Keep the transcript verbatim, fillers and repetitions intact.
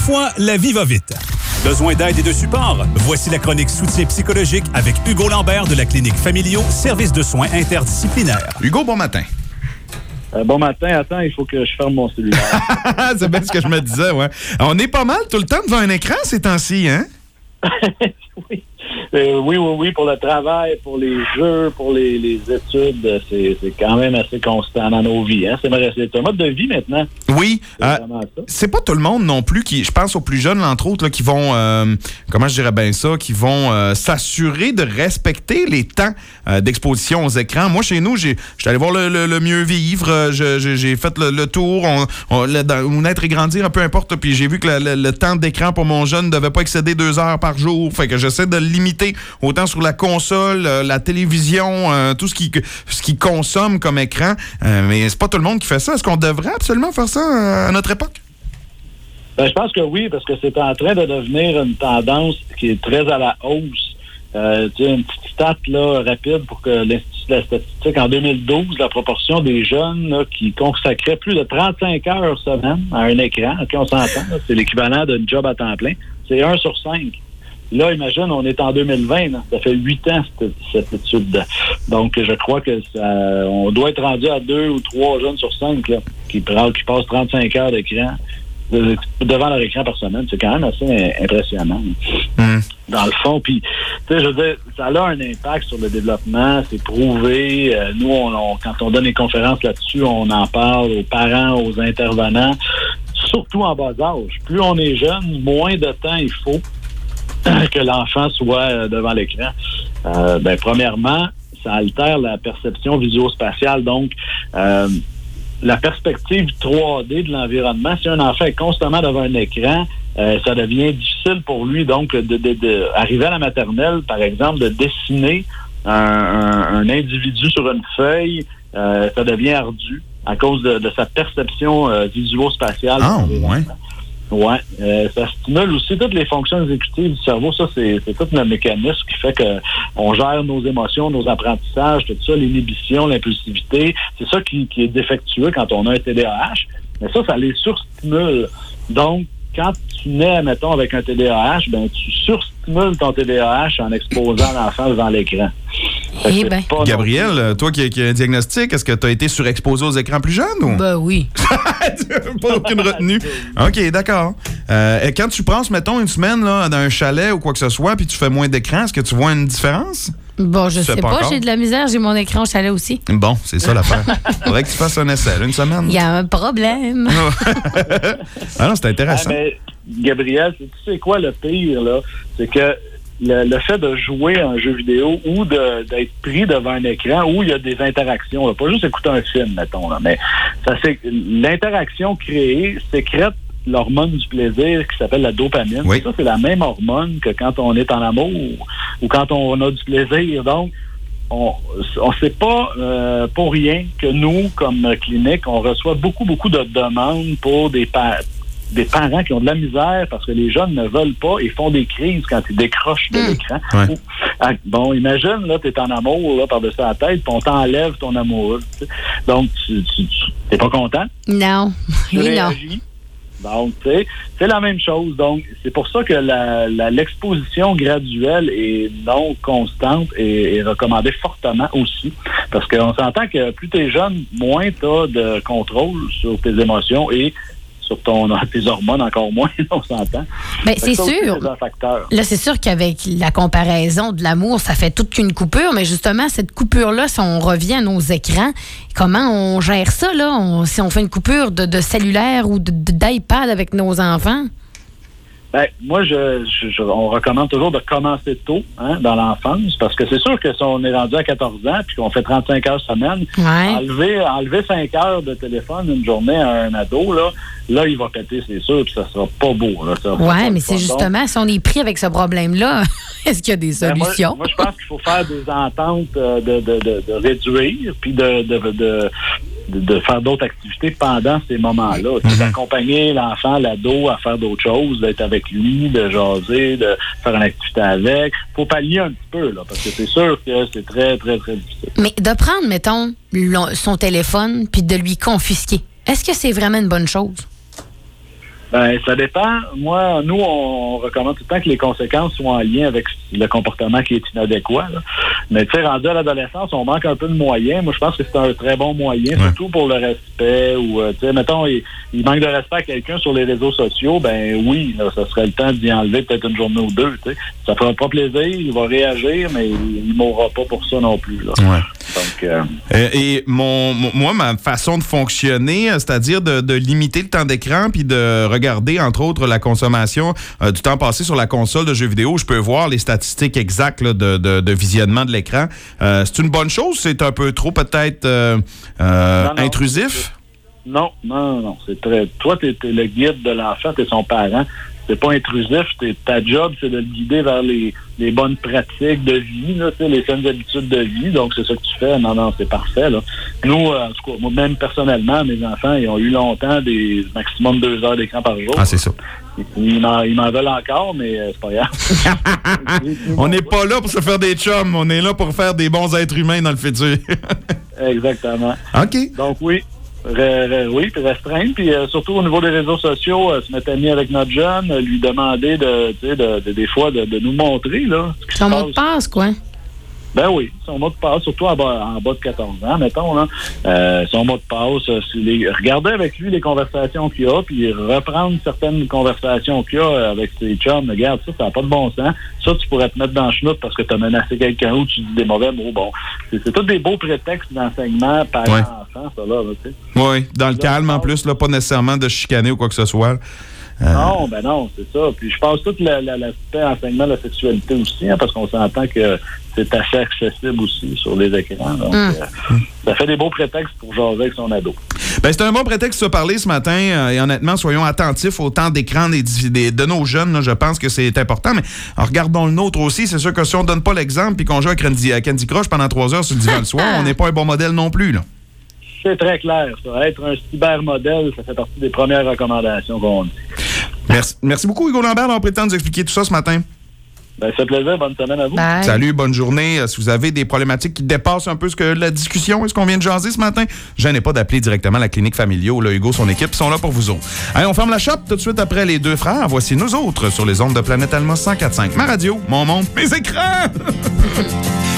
Parfois, la vie va vite. Besoin d'aide et de support? Voici la chronique Soutien psychologique avec Hugo Lambert de la clinique Familiaux, service de soins interdisciplinaires. Hugo, bon matin. Euh, bon matin, attends, il faut que je ferme mon cellulaire. C'est bien ce que je me disais, ouais. On est pas mal tout le temps devant un écran ces temps-ci, hein? oui. Euh, oui, oui, oui, pour le travail, pour les jeux, pour les, les études, c'est, c'est quand même assez constant dans nos vies. Hein? C'est, c'est un mode de vie maintenant. Oui, c'est, euh, c'est pas tout le monde non plus qui, je pense aux plus jeunes, entre autres, là, qui vont, euh, comment je dirais bien ça, qui vont euh, s'assurer de respecter les temps euh, d'exposition aux écrans. Moi, chez nous, j'ai, j'étais allé voir le, le, le mieux vivre, je, je, j'ai fait le, le tour, on, on, le, dans, ou naître et grandir, peu importe, puis j'ai vu que le, le, le temps d'écran pour mon jeune ne devait pas excéder deux heures par jour. Fait que j'essaie de le limiter autant sur la console, euh, la télévision, euh, tout ce qui ce qui consomme comme écran. Euh, mais c'est pas tout le monde qui fait ça. Est-ce qu'on devrait absolument faire ça euh, à notre époque? Ben, je pense que oui, parce que c'est en train de devenir une tendance qui est très à la hausse. Euh, tu sais, une petite stat là, rapide pour que l'Institut de la statistique, en deux mille douze, la proportion des jeunes là, qui consacraient plus de trente-cinq heures semaine à un écran, OK, on s'entend, là, c'est l'équivalent d'un job à temps plein, c'est un sur cinq. Là, imagine, on est en deux mille vingt, là. Ça fait huit ans, cette, cette étude. Donc, je crois que ça, on doit être rendu à deux ou trois jeunes sur cinq là, qui, qui passent trente-cinq heures d'écran de, devant leur écran par semaine. C'est quand même assez impressionnant. Mmh. Dans le fond, puis, tu sais, je veux dire, ça a un impact sur le développement, c'est prouvé. Euh, nous, on, on, quand on donne des conférences là-dessus, on en parle aux parents, aux intervenants, surtout en bas âge. Plus on est jeune, moins de temps il faut que l'enfant soit devant l'écran. Euh, ben, premièrement, ça altère la perception visuospatiale. Donc, euh, la perspective trois D de l'environnement, si un enfant est constamment devant un écran, euh, ça devient difficile pour lui, donc, de, de, de arriver à la maternelle, par exemple, de dessiner un, un, un individu sur une feuille, euh, ça devient ardu à cause de, de sa perception euh, visuospatiale. Ah, ouais. Oui, euh, ça stimule aussi toutes les fonctions exécutives du cerveau. Ça, c'est, c'est tout le mécanisme qui fait que on gère nos émotions, nos apprentissages, tout ça, l'inhibition, l'impulsivité. C'est ça qui, qui est défectueux quand on a un T D A H. Mais ça, ça les surstimule. Donc, quand tu nais, mettons, avec un T D A H, ben tu surstimules ton T D A H en exposant l'enfant devant l'écran. Eh ben. Gabrielle, toi qui, qui as un diagnostic, est-ce que tu as été surexposé aux écrans plus jeunes? Ou? Ben oui. Pas aucune retenue. OK, d'accord. Euh, et quand tu penses, mettons, une semaine là, dans un chalet ou quoi que ce soit, puis tu fais moins d'écran, est-ce que tu vois une différence? Bon, je tu sais pas, pas j'ai de la misère, j'ai mon écran au chalet aussi. Bon, c'est ça l'affaire. Faudrait que tu fasses un essai, une semaine. Il y a un problème. Ah non, c'est intéressant. Ah, mais, Gabriel, tu sais quoi le pire, là? C'est que le, le fait de jouer à un jeu vidéo ou de, d'être pris devant un écran où il y a des interactions, là, pas juste écouter un film, mettons, là, mais ça, c'est, l'interaction créée sécrète l'hormone du plaisir qui s'appelle la dopamine. Oui. Ça, c'est la même hormone que quand on est en amour ou quand on a du plaisir. Donc, on on sait pas euh, pour rien que nous, comme clinique, on reçoit beaucoup, beaucoup de demandes pour des pa- des parents qui ont de la misère parce que les jeunes ne veulent pas et font des crises quand ils décrochent de mmh. l'écran. Ouais. Ah, bon, imagine, là, t'es en amour, là, par-dessus la tête, puis on t'enlève ton amour. T'sais. Donc, tu, tu, tu t'es pas content? Non. Tu Oui, réagis. non. Donc, tu sais, c'est la même chose. Donc, c'est pour ça que la, la, l'exposition graduelle et non constante est, est recommandée fortement aussi. Parce qu'on s'entend que plus t'es jeune, moins t'as de contrôle sur tes émotions et sur ton, tes hormones encore moins, on s'entend. Bien, c'est sûr. C'est un facteur. Là, c'est sûr qu'avec la comparaison de l'amour, ça fait toute qu'une coupure, mais justement, cette coupure-là, si on revient à nos écrans, comment on gère ça, là? On, si on fait une coupure de, de cellulaire ou de, de, d'iPad avec nos enfants? Ben, moi, je, je, on recommande toujours de commencer tôt, hein, dans l'enfance, parce que c'est sûr que si on est rendu à quatorze ans puis qu'on fait trente-cinq heures semaine, ouais. enlever, enlever cinq heures de téléphone une journée à un ado, là, là, il va péter, c'est sûr, puis ça sera pas beau. Là, ça ouais, mais c'est justement, donc, si on est pris avec ce problème-là, est-ce qu'il y a des solutions? Ben moi, moi, je pense qu'il faut faire des ententes de, de, de, de réduire, puis de, de, de, de, de faire d'autres activités pendant ces moments-là. C'est mm-hmm. d'accompagner l'enfant, l'ado à faire d'autres choses, d'être avec lui, de jaser, de faire une activité avec. Il faut pallier un petit peu, là, parce que c'est sûr que c'est très, très, très difficile. Mais de prendre, mettons, son téléphone puis de lui confisquer, est-ce que c'est vraiment une bonne chose? Ben, ça dépend. Moi, nous, on recommande tout le temps que les conséquences soient en lien avec le comportement qui est inadéquat. Là. Mais tu sais, rendu à l'adolescence, on manque un peu de moyens. Moi, je pense que c'est un très bon moyen, ouais. surtout pour le respect. Ou, euh, tu sais, mettons, il, il manque de respect à quelqu'un sur les réseaux sociaux. Ben oui, là, ça serait le temps d'y enlever peut-être une journée ou deux. Tu sais. Ça fera pas plaisir, il va réagir, mais il ne mourra pas pour ça non plus. Là. Ouais. Donc, euh... et, et mon, mon, moi, ma façon de fonctionner, c'est-à-dire de, de limiter le temps d'écran puis de regarder, entre autres, la consommation euh, du temps passé sur la console de jeux vidéo. Je peux voir les statistiques exactes là, de, de, de visionnement de l'écran. Euh, c'est une bonne chose? C'est un peu trop, peut-être, euh, euh, non, non, intrusif? Non, non, non. C'est très... Toi, tu es le guide de l'enfant, tu es son parent. C'est pas intrusif. T'es, ta job, c'est de le guider vers les, les bonnes pratiques de vie, là, les saines habitudes de vie. Donc, c'est ça que tu fais. Non, non, c'est parfait. Là. Nous, en tout cas, moi, même personnellement, mes enfants, ils ont eu longtemps des maximum deux heures d'écran par jour. Ah, c'est ça. Ils m'en, ils m'en veulent encore, mais euh, c'est pas grave. On n'est pas là pour se faire des chums. On est là pour faire des bons êtres humains dans le futur. Exactement. OK. Donc, oui. Re, re, oui, puis restreindre, puis euh, surtout au niveau des réseaux sociaux, euh, se mettre ami avec notre jeune, euh, lui demander de, tu sais, de, de, des fois de, de nous montrer là. Son mot de passe, quoi. Ben oui, son mot de passe, surtout en bas, en bas de quatorze ans, mettons, là. Euh, son mot de passe, euh, les, regarder avec lui les conversations qu'il a, puis reprendre certaines conversations qu'il a avec ses chums. Regarde, ça, ça n'a pas de bon sens. Ça, tu pourrais te mettre dans le chenoute parce que tu as menacé quelqu'un ou tu dis des mauvais mots. Bon, c'est, c'est tous des beaux prétextes d'enseignement parents-enfants, ça, là, là tu sais. Oui, dans le là, calme, en plus, là, pas nécessairement de chicaner ou quoi que ce soit. Euh... Non, ben non, c'est ça. Puis je pense tout la, la, l'aspect enseignement de la sexualité aussi, hein, parce qu'on s'entend que c'est assez accessible aussi sur les écrans. Donc, mm. euh, ça fait des beaux prétextes pour jaser avec son ado. Ben, c'est un bon prétexte de se parler ce matin. Euh, et honnêtement, soyons attentifs au temps d'écran des, des, de nos jeunes. Là, je pense que c'est important. Mais alors, regardons le nôtre aussi. C'est sûr que si on ne donne pas l'exemple et qu'on joue à Candy, à Candy Crush pendant trois heures sur le divan le soir, on n'est pas un bon modèle non plus. Là. C'est très clair, ça. Être un cybermodèle, ça fait partie des premières recommandations qu'on dit. Merci, merci beaucoup, Hugo Lambert, d'avoir pris le temps de nous expliquer tout ça ce matin. Ben, ça fait plaisir. Bonne semaine à vous. Bye. Salut, bonne journée. Si vous avez des problématiques qui dépassent un peu ce que la discussion et ce qu'on vient de jaser ce matin, gênez pas d'appeler directement la clinique Familiaux. Là, Hugo, son équipe sont là pour vous autres. Allez, on ferme la shop tout de suite après les deux frères. Voici nous autres sur les ondes de Planète Alma cent quatre virgule cinq. Ma radio, mon monde, mes écrans!